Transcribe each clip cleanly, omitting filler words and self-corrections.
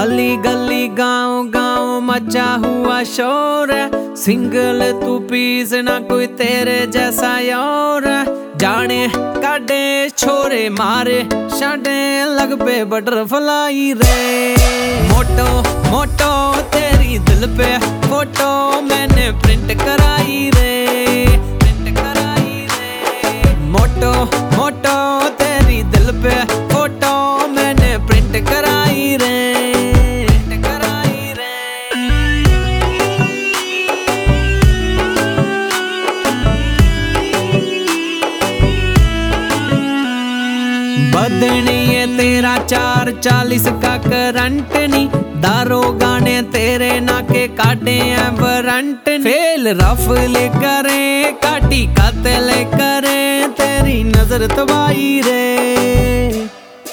गली गली गांव गांव मचा हुआ शोर है। सिंगल तू पीस ना कोई तेरे जैसा और है। जाने काटे छोरे मारे शाडे लग पे बटरफ्लाई रे। मोटो मोटो तेरी दिल पे फोटो मैंने प्रिंट कराई रे, प्रिंट कराई रे। मोटो मोटो तेरी दिल पे फोटो मैंने प्रिंट कराई रे, प्रिंट कराई रे। बदनी है तेरा 440 का करंट नी। दारोगा ने तेरे नाके काटे हैं वारंट। फेल रफले करे काटी कातिल करे तेरी नजर तबाही रे।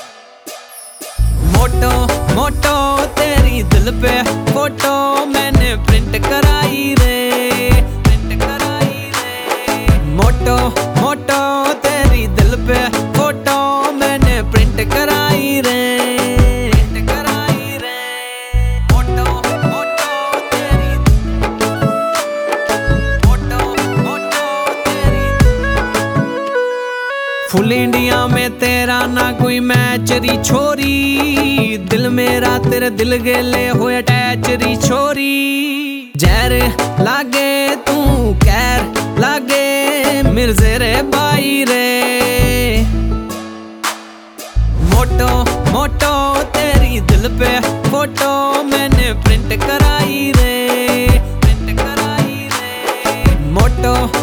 मोटो मोटो तेरी दिल पे फोटो मैंने प्रिंट कराई रे, प्रिंट कराई रे। मोटो मोटो तेरी दिल पे फोटो मैंने प्रिंट कराई रे, प्रिंट कराई रे। मोटो मोटो तेरी मोटो मोटो तेरी। फुल इंडिया में तेरा ना कोई मैच री छोरी। दिल मेरा तेरे दिल गेले होए अटैच री छोरी। जहर लागे तू कैर लागे मिर्जे रे बाई रे। मोटो मोटो तेरी दिल पे फोटो मैंने प्रिंट कराई रे, प्रिंट कराई रे। मोटो